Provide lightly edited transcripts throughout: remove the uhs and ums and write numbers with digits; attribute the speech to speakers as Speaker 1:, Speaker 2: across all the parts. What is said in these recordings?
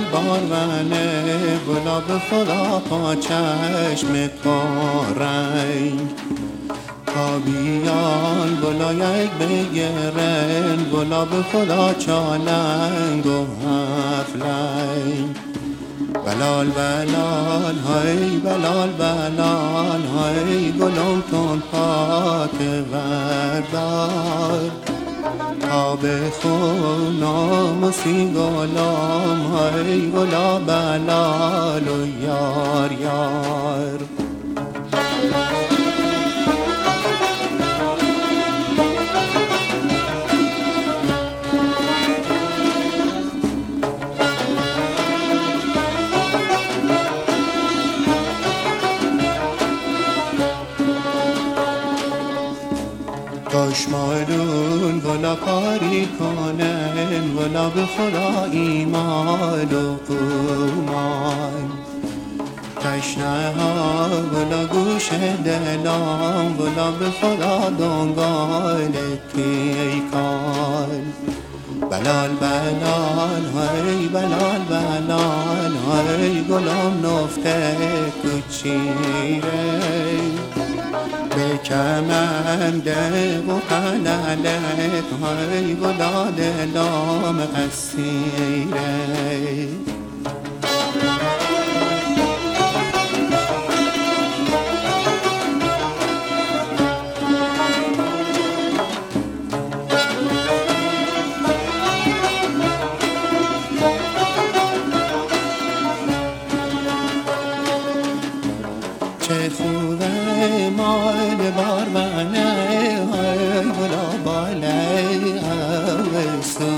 Speaker 1: بارونه گلاب خدا پا چشم کارنگ تا بیان گلا یک بگیرن گلاب خدا چالنگ و هفلنگ بلال بلال های بلال بلال های گلم تون پاک وردار تا بخون ناموسی گلم های گلا بلال و یار یار دشمنون گلا کاری کنن گلا به خدا ایمان و قومان تشنه ها گلا گوش دلان گلا به خدا دنگال پیکان بلال بلال های بلال بلال های گلام نفته کچیره به کمند و قلالت های گلا دلام اسیره چه خوبه مال بارونه های گلا باله اوستو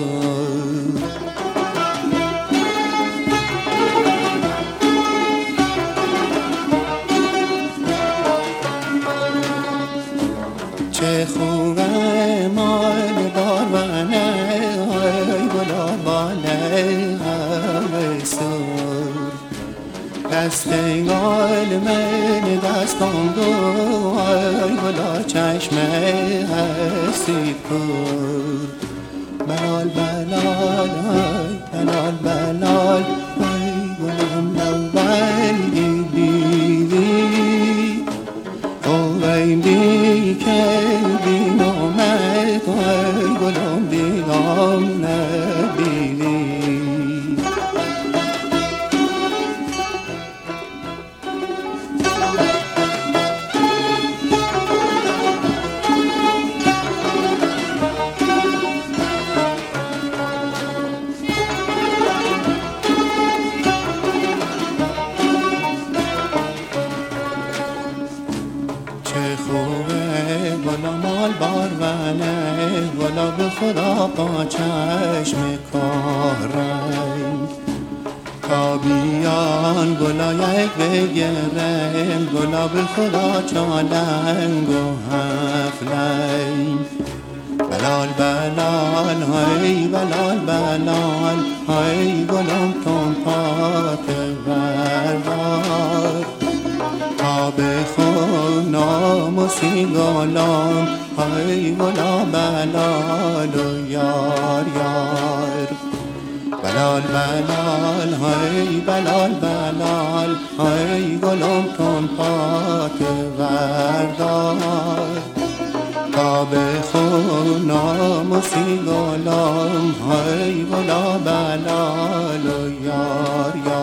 Speaker 1: چه خوبه مال بارونه های گلا باله اوستو دست گل من دستان گو ای گلا چشمه هستی کور بلال بلال ای بلال بلال ای گلم اول دیدی او ویدی که بینامت ای گلم دیدم ندیدی گلا مال بارونه گلا به خدا با چشم کارنگ تا بیان گلا یک بگیرن گلا به خدا چالنگ و هفلنگ بلال بلال های بلال بلال های گلم تون پاک وردار تا بخون ناموسی گلم های گلا بلال و یار یار بلال بلال های بلال بلال های گلم تون پاک وردار تا بخون ناموسی گلم های گلا بلال و یار یار